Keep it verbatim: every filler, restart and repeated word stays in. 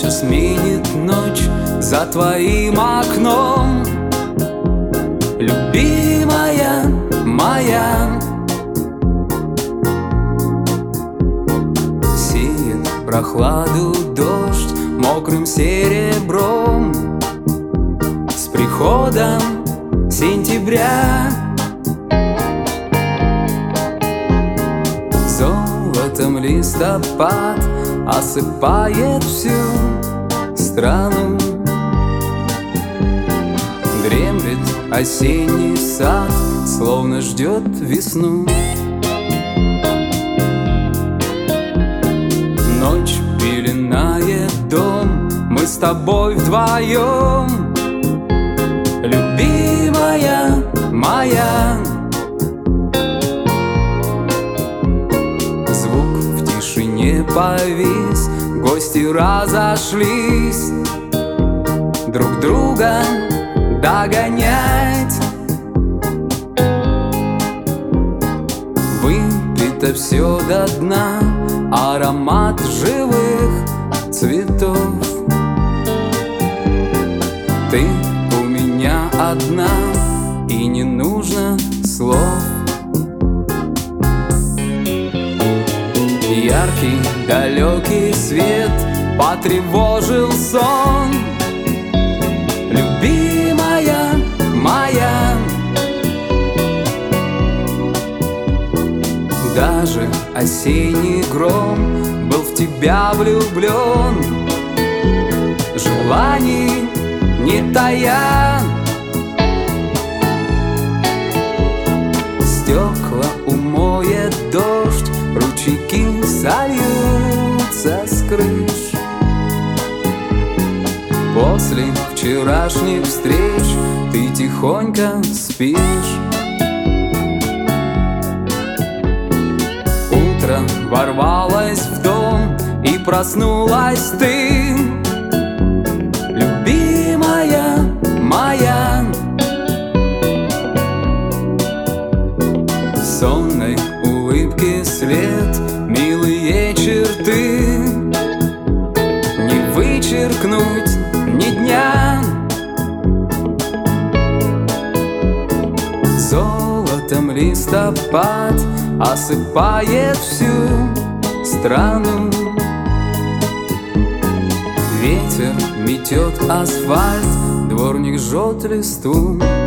молча сменит ночь за твоим окном. Любимая моя, сеет прохладу дождь мокрым серебром. С приходом сентября золотом листопад осыпает всю страну. Дремлет осенний сад, словно ждет весну. Ночь пеленает дом, мы с тобой вдвоем. Любимая моя, звук в тишине повис, гости разошлись друг друга догонять. Выпито все до дна, аромат живых цветов. Ты у меня одна, и не нужно слов. Яркий далекий свет потревожил сон. Любимая моя, даже осенний гром был в тебя влюблен. Желаний не тая, стекла умоет дождь, ручейки сольются с крыш. После вчерашних встреч ты тихонько спишь. Утро ворвалось в дом, и проснулась ты. Любимая моя, в сонной улыбке след, милые черты не вычеркнуть ни дня. Золотом листопад осыпает всю страну. Ветер метет асфальт, дворник жжет листву.